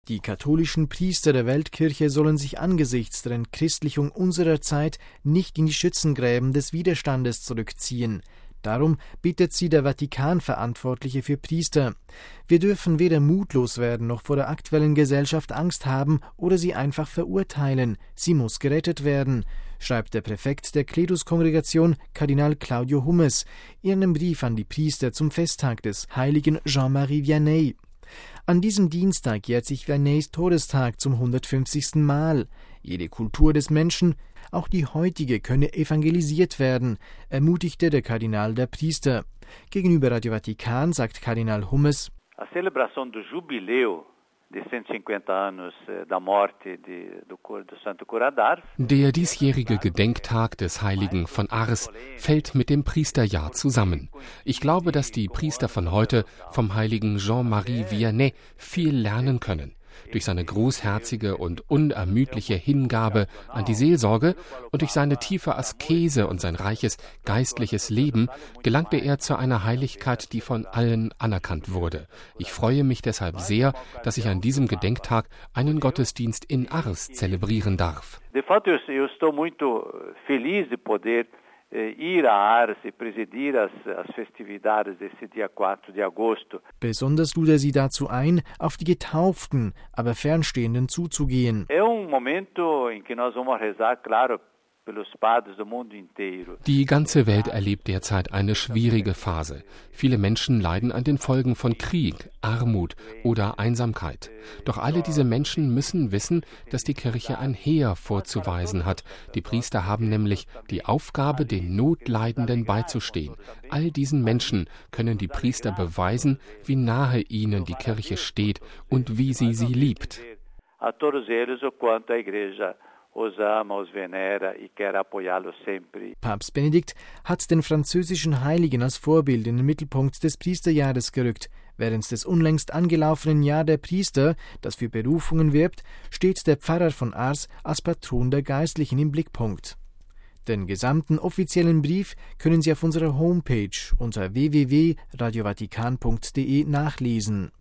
Die katholischen Priester der Weltkirche sollen sich angesichts der Entchristlichung unserer Zeit nicht in die Schützengräben des Widerstandes zurückziehen. Darum bittet sie der Vatikan-Verantwortliche für Priester. Wir dürfen weder mutlos werden noch vor der aktuellen Gesellschaft Angst haben oder sie einfach verurteilen. Sie muss gerettet werden, schreibt der Präfekt der Kleruskongregation, Kardinal Claudio Hummes, in einem Brief an die Priester zum Festtag des heiligen Jean-Marie Vianney. An diesem Dienstag jährt sich Vianneys Todestag zum 150. Mal. Jede Kultur des Menschen, auch die heutige, könne evangelisiert werden, ermutigte der Kardinal der Priester. Gegenüber Radio Vatikan sagt Kardinal Hummes: A celebração do jubileu de 150 anos da morte do Santo Cura d'Ars. Der diesjährige Gedenktag des Heiligen von Ars fällt mit dem Priesterjahr zusammen. Ich glaube, dass die Priester von heute vom Heiligen Jean-Marie Vianney viel lernen können. Durch seine großherzige und unermüdliche Hingabe an die Seelsorge und durch seine tiefe Askese und sein reiches geistliches Leben gelangte er zu einer Heiligkeit, die von allen anerkannt wurde. Ich freue mich deshalb sehr, dass ich an diesem Gedenktag einen Gottesdienst in Ars zelebrieren darf. De fato, eu estou muito feliz de poder ir a Ars e presidir as festividades desse dia 4 de agosto. Besonders lud er sie dazu ein, auf die Getauften, aber Fernstehenden zuzugehen. É momento em que nós vamos rezar, claro, pelos padres do mundo inteiro. Die ganze Welt erlebt derzeit eine schwierige Phase. Viele Menschen leiden an den Folgen von Krieg, Armut oder Einsamkeit. Doch alle diese Menschen müssen wissen, dass die Kirche ein Heer vorzuweisen hat. Die Priester haben nämlich die Aufgabe, den Notleidenden beizustehen. All diesen Menschen können die Priester beweisen, wie nahe ihnen die Kirche steht und wie sie liebt. A todos eles o quanto a igreja os ama, os venera e quer apoiá-los sempre. Papst Benedikt hat den französischen Heiligen als Vorbild in den Mittelpunkt des Priesterjahres gerückt. Während des unlängst angelaufenen Jahr der Priester, das für Berufungen wirbt, steht der Pfarrer von Ars als Patron der Geistlichen im Blickpunkt. Den gesamten offiziellen Brief können Sie auf unserer Homepage unter www.radiovatikan.de nachlesen.